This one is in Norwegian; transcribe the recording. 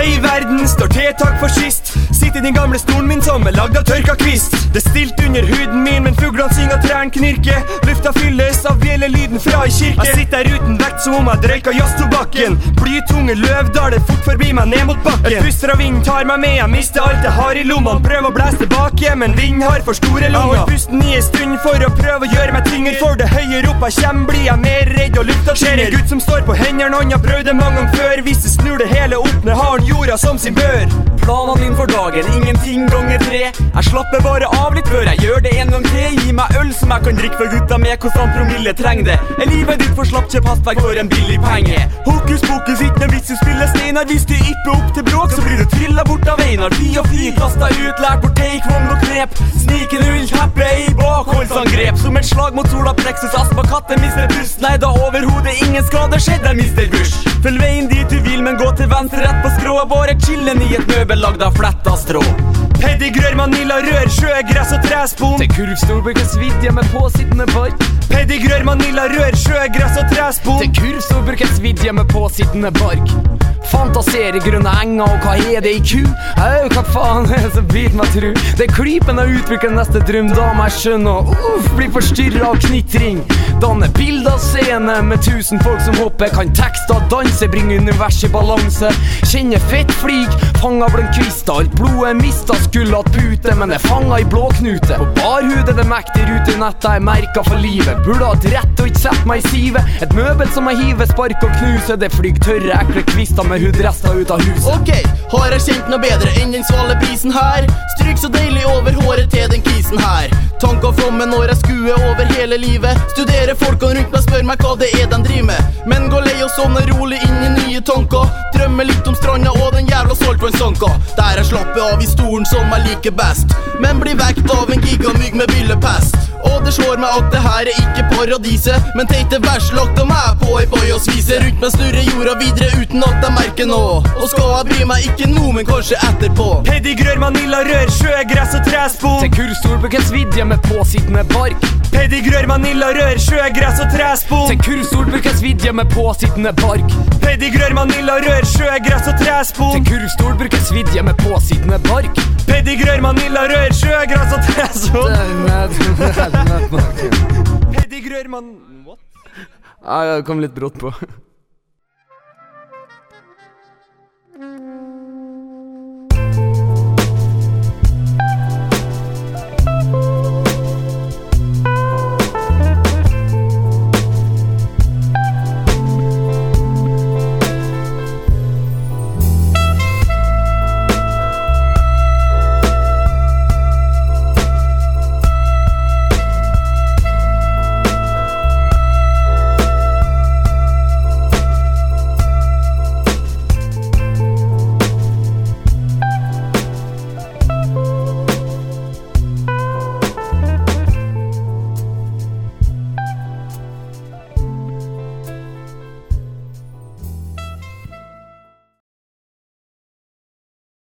Hei verden, står tiltak for sist. Sitt I den gamle stolen min som lagd av tørka kvist. Det stilt under huden min, men fuglene synger, trærne knirker. Lufta fylles av bjellelyden fra I kirke. Jeg sitter der uten vekt som om jeg drøyka jazztobakken. Blytunge løvdaler fort forbi meg ned mot bakken. Et pust fra vinden tar meg med, jeg mister alt jeg har I lommene. Prøver å blæse tilbake, men vinden har for store lunger. Jeg har pusten I en stund for å prøve å gjøre meg tyngre. For det høyere opp jeg kommer, blir jeg mer redd og lufta tynger. Ser en gutt som står på hendene, han har prøvd det mange ganger før. Hvis det snur det hele opp, når har han jorda som sin bør. Planene din for dagen, ingenting ganger 3. Jeg slapper bare av litt før jeg gjør det en gang til. Gi meg øl som jeg kan drikke for gutta med hvordan promille trenger det. Er livet ditt for slapp, kjøp hastverk for en billig penge. Hokus pokus, ikke noe vits du spiller steiner. Hvis du ypper opp til bråk, så blir du trillet bort av veinar. Fy og fy, kastet ut, lært bort taekwondo og knep. Sniken ull, teppe I bakholdsangrep. Som et slag mot sola, plexus, astma, katte, mister pust. Nei da overhodet, ingen skade skjedde, Mr. Bush. Følg veien dit du vil, men gå til venstre rett på skrå. Bare chillen I et møbel lagd av fletta strå. Pedigrør, manila, rør, sjø, gress og træspon. Til kurvstorbruket svidje med påsittende bark. Pedigrør, manila, rør, sjø, gress og træspon. Til kurvstorbruket svidje med påsittende bark. Fantaserer grunne enger, og hva det I ku? Hva faen så bit meg tru. Det klypen å utvikle neste drøm, da må jeg skjønne og blir forstyrret av knittring. Danne bild av scene med 1000 folk som hopper. Kan tekster danse, bringe univers I balanse. Kjenne fett flik, fanga blant kvister. Alt blodet mistet, skulle hatt pute, men det fanga I blåknute. På barhudet det mektig rutenettet jeg merket for livet. Burde hatt rett og ikke sett meg I sive. Et møbel som jeg hiver, spark og knuse. Det flyg tørre, ekle kvister med hudrester ut av huset. Ok, har jeg kjent noe bedre enn den svaleprisen her? Stryk så deilig over håret til den kisen her. Tanker from meg når jeg skuer over hele livet. Studerer folkene rundt meg, spør meg hva det de driver med. Men gå lei og sovne rolig inn I nye tanker. Drømmer litt om stranda og den jævla saltvannssanka. Der jeg slapper av I stolen som jeg liker best. Men blir vekt av en gigamygg med byllepest. Og det slår meg at det her ikke paradiset. Men teite vers lagt av meg på I bøy og svise. Rundt meg snurrer jorda videre uten at jeg merker noe. Og skal jeg bry meg ikke nå, men kanskje etterpå. Pedigrør, manila, rør, sjø, gress og træspon. Til kurvstorbruket svidje med påsittende bark. Pedigrør, manila, rør, sjø, gress og træspon. Til kurvstorbruket svidje med påsittende bark. Pedigrør, manila, rør, sjø, gress og træspon. Til kurvstorbruket svidje med påsittende bark. Pedigrør, manila, rør, sjø, gress og træspon. Pedigrør, man... What? Ja, det kom litt brått på.